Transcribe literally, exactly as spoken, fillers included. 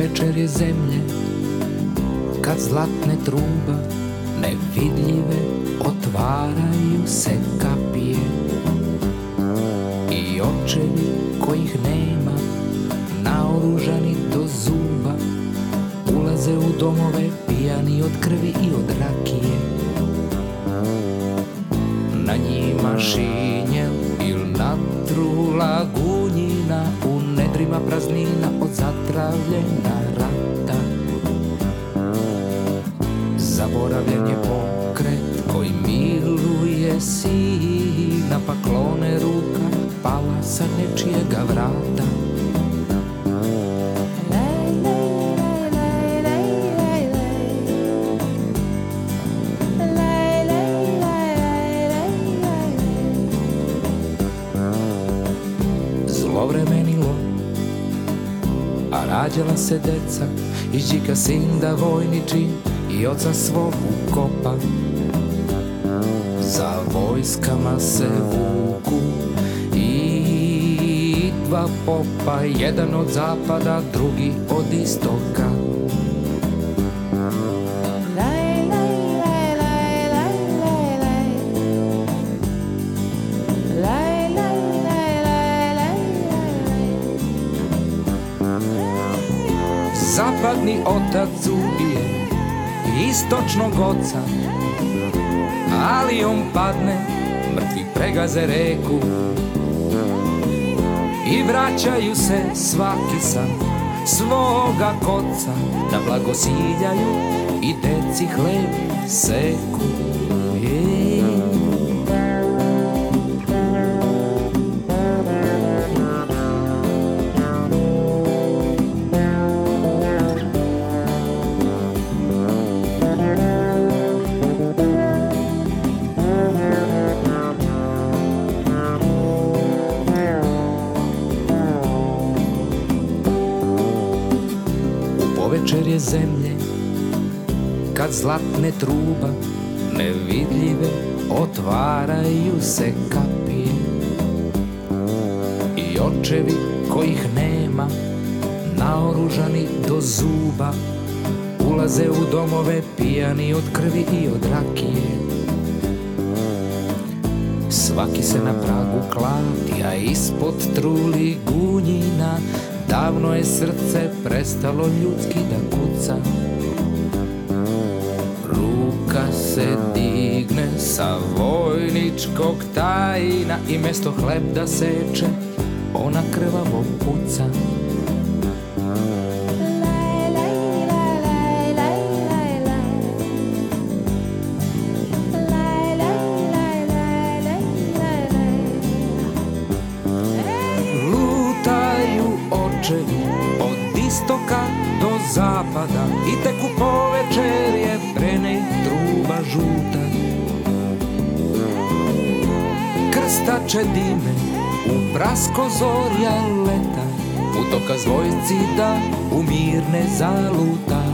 povečerje zemlje, kad zlatne truba nevidljive otvaraju se kapije i očevi kojih nema, naoružani do zuba, ulaze u domove pijani od krvi i od rakije. Na njima šinjel il natrula gunjina, u nedrima praznina od zatravljena rata. Zaboravljen je pokret koji miluje sina, pa klone ruka pala sa nečijega vrata. Zlovremenilo, a rađala se deca, izđika sin da vojniči i oca svog ukopa. Za vojskama se vuku i dva popa, jedan od zapada, drugi od istoka. Zapadni otac ubije istočnog oca, ali on padne, mrtvi pregaze reku i vraćaju se svaki san svoga koca, da blagosiljaju i deci hleb seku. Jej. Povečerje zemlje, kad zlatne truba nevidljive otvaraju se kapije i očevi kojih nema, naoružani do zuba, ulaze u domove pijani od krvi i od rakije. Svaki se na pragu klati, a ispod truli gunjina, davno je srce prestalo ljudski da kuca. Ruka se digne sa vojničkog tajna i mesto hleb da seče, ona krvavo puca. Od istoka do zapada i tek u povečerje brene truba žuta. Krstače dime u prasko zorja leta, putokaz vojsci da u mir ne zaluta.